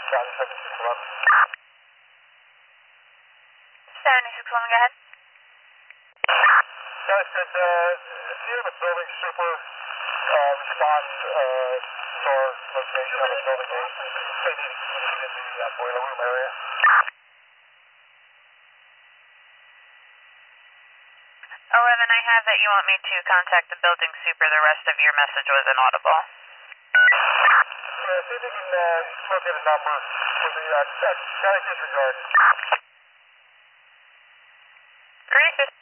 Charlie 761. 761, go ahead. Guys, could you have a building super respond to our location of a building 8 in the boiler room area? 11, I have that you want me to contact the building super. The rest of your message was inaudible. Yeah, see if you can locate a number for the Charlie disregard. Great.